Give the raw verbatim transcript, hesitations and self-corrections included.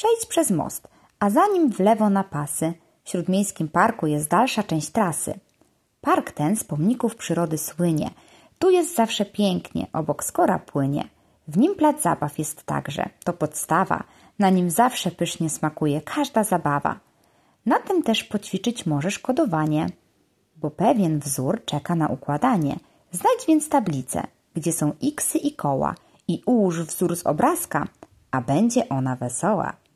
Przejdź przez most, a za nim w lewo na pasy. W Śródmiejskim Parku jest dalsza część trasy. Park ten z pomników przyrody słynie. Tu jest zawsze pięknie, obok Skora płynie. W nim plac zabaw jest także, to podstawa. Na nim zawsze pysznie smakuje każda zabawa. Na tym też poćwiczyć możesz kodowanie, bo pewien wzór czeka na układanie. Znajdź więc tablicę, gdzie są iksy i koła i ułóż wzór z obrazka, a będzie ona wesoła.